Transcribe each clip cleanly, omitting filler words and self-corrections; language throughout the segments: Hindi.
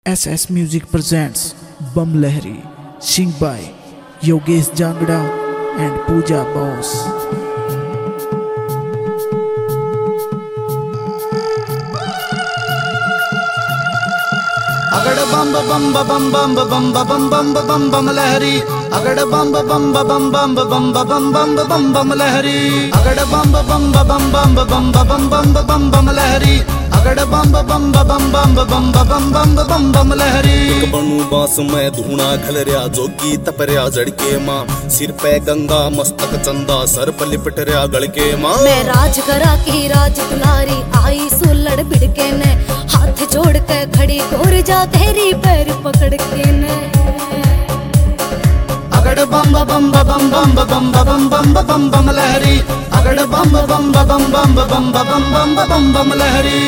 SS Music presents Bum Lahari, sing by Yogesh Jangda and Pooja Boss. अगड़ बम बम बम बम बम बम बम बम बम लहरी अगड़ बम बम बम बम बम बम बम बम बम लहरी अगड़ बम बम बम बम बम बम बम बम लहरी अगड़ बम बम बम बम बम बम बम लहरी बनू बांस में धूना घलरिया जोगी तपरिया जड़के माँ सिर पे गंगा मस्तक चंदा सर पर लिपट रिया गड़के माँ मैं राजगरा की राज दुलारी आई सुलड़ बिड़के ने हाथ जोड़ के खड़ी गोर जा तेरी पैर पकड़ के ने अगड़ बम बम बम बम बम बम बम बम लहरी अगड़ बम बम बम बम बम बम लहरी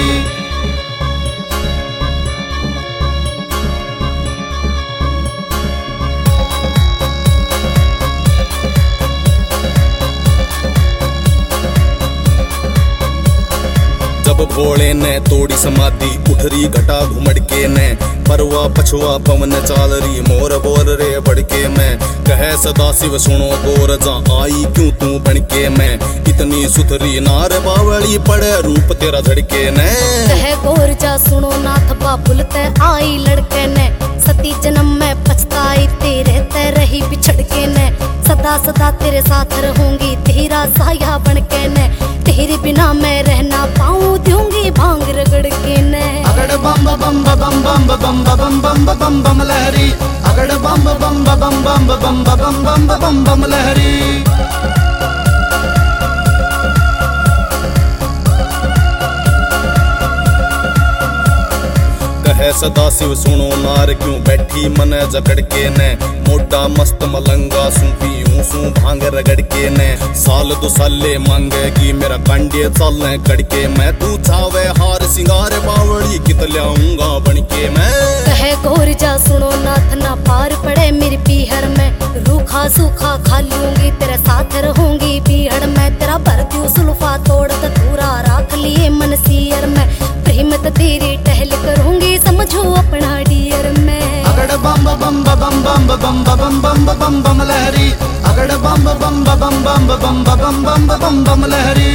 जब भोले ने तोड़ी समाधि उठरी घटा घुमड़के ने परवा पछुआ पवन चालरी मोर बोल रे बड़के में कहे सदा शिव सुनो गोर जा आई क्यों तू बनके में इतनी सुथरी नार बावली पड़े रूप तेरा झड़के ने कहे गोर जा सुनो नाथ बाबुल ते आई लड़के ने सती जन्म में पछताई तेरे ते रही बिछड़ के ने सदा सदा तेरे साथ रहूंगी तेरा साया बनके ने तेरे बिना मैं रहना पाऊं दूंगी भांग रगड़ के ने अगड़ बम बम बम बम बम बम बम बम लहरी अगड़ बम बम बम बम बम बम लहरी कहे सदा शिव सुनो नार क्यों बैठी मन जकड़ के ने मोटा मस्त मलंगा सूपी सू भांग रगड़ के ने साल दो साले मांगेगी मेरा कांडे चलने कड़के मैं तू चावे हार सिंगार बावड़ी कित लाऊंगा बनके मैं कहे गोर जा सुनो नाथ ना पार पड़े मेरी पीहर में रूखा सूखा खा लूंगी तेरे साथ रहूंगी पीहड़ में तेरा भर दूं सुल्फा तोड़ पूरा राख लिए मन सियर में प्रेम तेरी टहल करूंगी समझो अपना डियर में अगड़ बम बम बम बम बम बम लहरी अगड़ बम बम बम लहरी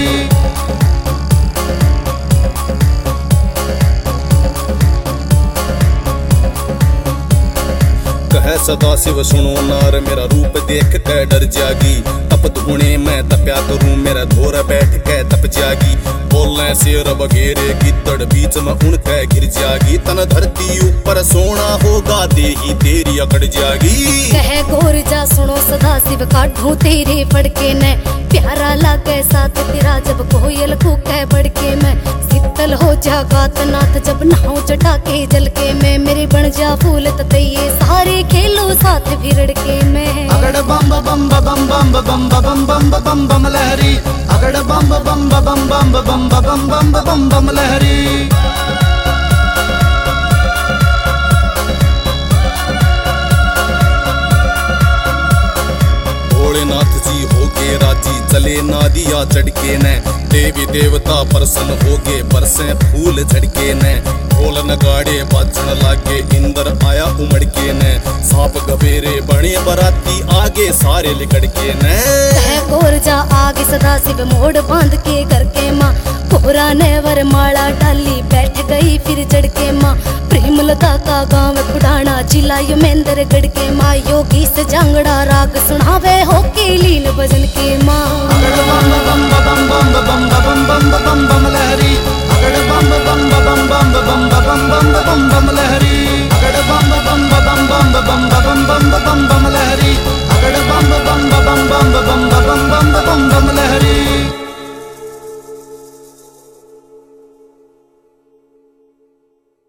कहे सदा शिव सुनो नार मेरा रूप देख के डर जागी तप धुने में तप्या करूं मेरा धोर बैठ के तप जागी बोलने शेर बगेरे गिद्दड़ बीच में उनके गिर जागी तन धरती ऊपर सोना होगा देही तेरी अकड़ जागी कहे गोर जा सुनो सदा शिव काढूं तेरे फड़के ने प्यारा लागे साथ तेरा जब कोयल कूके बड़के में शीतल हो जा गात नाथ जब नहाऊं जटा के जल के में मेरे बन जा फूल ततैये सारे खेलो साथ भिड़के के में अगड़ बम बम बम लहरी अगड़ बम बम लहरी भोलेनाथ जी होगे राजी चले नादिया चढ़के ने देवी देवता प्रसन्न होगे बरसे फूल झड़के ने ढोल नगाड़े बाजन लागे इंद्र आया उमड़के ने सांप गबेरे बने बराती आगे सारे लिकड़के ने कहे गोर जा आगे सदा शिव मोड़ बांध के घर के माँ कोरा ने वर माला डाली बैठ गई फिर चढ़के माँ प्रेमलता का गाँव खुडाना जिला युमेंद्र गढ़ के माँ योगी से जांगड़ा राग सुनावे हो के लीन भजन के माँ अगड़ बम बम लहरी अगड़ बम बम लहरी अगड़ बम बम